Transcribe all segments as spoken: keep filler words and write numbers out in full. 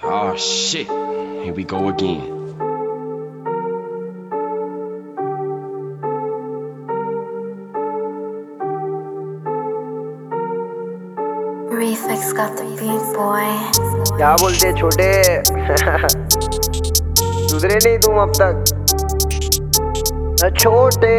Oh shit, here we go again. Reflex got the beat boy. क्या बोलते छोटे सुधरे नहीं तुम अब तक छोटे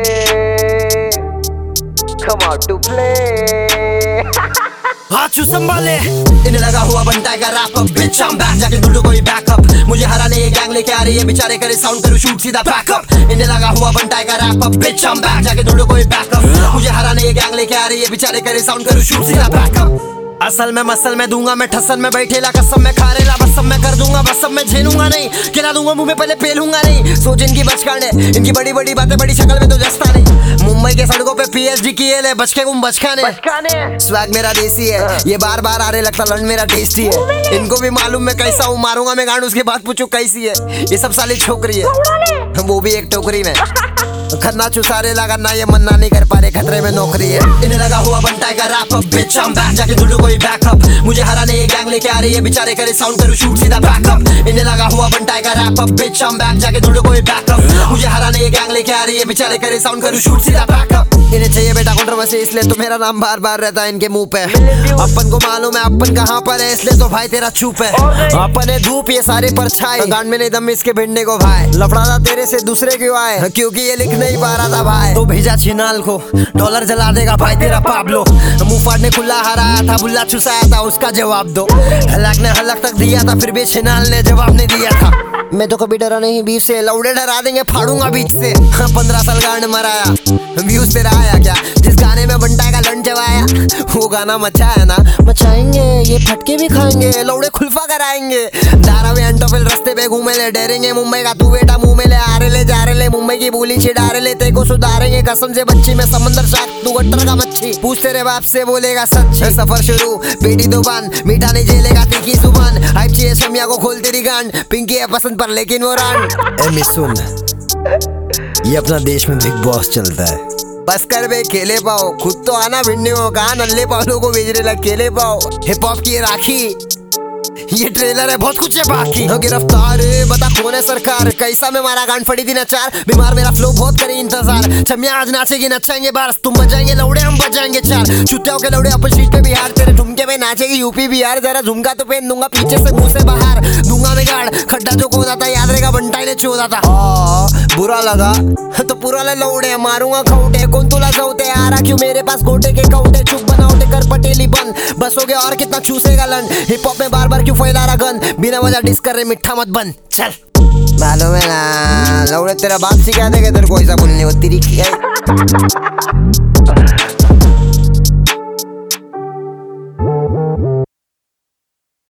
come out to play Hathu संभाले इन्हें लगा हुआ बनता है wrap up bitch I'm back जाके ढूंढो कोई बैकअप मुझे हराने ये गैंग लेके आ रही है बेचारे करे साउंड करो शूट सीधा बैकअप इन्हें लगा हुआ बनता है wrap up bitch I'm back जाके ढूंढो कोई बैकअप मुझे हराने ये गैंग लेके आ रही है बेचारे करे साउंड करो शूट सीधा बैकअप असल में मसल में दूंगा मैं ठसन में बैठेला कसम में खा रेला बस सब मैं कर दूंगा बस सब मैं झेलूंगा नहीं गिरा दूंगा मुंह में पहले पेलूंगा नहीं सोच इनकी बचकाने इनकी बड़ी बड़ी बातें बड़ी शक्ल में तो जस्ता नहीं मुंबई के सड़कों पे पीएचडी किए ले बचके गुम बचकाने स्वैग मेरा देसी है ये बार बार आ रहे लगता लंड मेरा टेस्टी है इनको भी मालूम मैं कैसा हूँ मारूंगा मैं गांड उसके बाद पूछू कैसी है ये सब साली छोकरी है वो भी एक टोकरी में खन्ना चुसारे लगा ना ये मन्ना नहीं कर पा रहे खतरे में नौकरी है इन्हें लगा हुआ बनता है wrap up bitch I'm back जाके ढूंढो कोई बैकअप मुझे हराने ये गैंग लेके आ रही है बेचारे करे साउंड करो शूट सीधा बैकअप इन्हें लगा हुआ बनता है wrap up bitch I'm back जाके ढूंढो कोई बैकअप मुझे हराने ये गैंग लेके आ रही है बेचारे करे साउंड करो शूट सीधा बैकअप इन्हें चाहिए बेटा कंट्रोवर्सी इसलिए तो मेरा नाम बार बार रहता है इनके मुंह पे अपन को मालूम है अपन कहाँ पर है इसलिए तो भाई तेरा चुप है अपन है धूप ये सारे परछाई गांड में नहीं दम इसके भिड़ने को भाई लफड़ा था तेरे से दूसरे क्यों आए क्योंकि ये लिख नहीं पा रहा था भाई तो भेजा चिनाल को डॉलर जला देगा भाई तेरा पाब्लो मुंह फाड़ने खुला हराया था बुल्ला चुसाया था उसका जवाब दो हलक ने हलक तक दिया था फिर भी चिनाल ने जवाब नहीं दिया था मैं तो कभी डरा नहीं बीफ से लौड़े डरा देंगे फाड़ूंगा बीच से पंद्रह साल गांड मराया व्यूज तेरा आया क्या जिस गाने में बंटा का लंड जवाया वो गाना मचाया ना मचाएंगे ये फटके भी खाएंगे लौड़े खुलफा कराएंगे दारा में अंटोफिल रास्ते पे घूमे ले डरेंगे मुंबई का तू बेटा मुंह में ले आ रहे ले जा रहे ले मुंबई की बोली छिड़ा रहे ले तेरे को सुधारेंगे कसम से बच्ची में समंदर शाक तू गट्टर का मच्छी पूछ तेरे बाप से बोलेगा सच सफर शुरू बेटी दुकान मीठा नहीं झेलेगा तीखी जुबान हाइप चाहिए शमिया को खोल तेरी गांड पिंकी है पसंद पर लेकिन वो रान एमी सुन ये अपना देश में बिग बॉस चलता है बस कर बे खेले पाओ खुद तो आना भिड़ने हो कहा नल्ले पालों को भेजने लग खेले पाओ हिप हॉप की राखी ये ट्रेलर है बहुत कुछ है बाकी गिरफ्तार बता कौन है सरकार कैसा में मारा गांड फड़ी थी नचार बीमार मेरा फ्लो बहुत करे इंतजार छमिया आज नाचेगी नचाएंगे बारस तुम बजाएंगे लौड़े हम बजाएंगे चार चुतियाओं के लौड़े अपन सीट पे बिहार तेरे ठुमके में नाचेगी यूपी बिहार जरा झुमका तो पहन दूंगा पीछे से मुंह से बाहर दूंगा मैं गाड़ खड्डा जो खोदा था याद रहेगा बंटाई ने चोदा था बुरा लगा तो पूरा ले लौड़े मारूंगा खौटे कौन तुला सौते आ रहा क्यों मेरे पास गोटे के कौटे चुप बनाओटे कर पटेली बंद बस हो गया और कितना चूसेगा लन हिप हॉप में बार बार क्यों फैला रहा गन बिना वजह डिस कर रहे मिठा मत बन चल मालूम है ना लौड़े तेरा बाप सिखा देगा तेरे को ऐसा बोलने को तेरी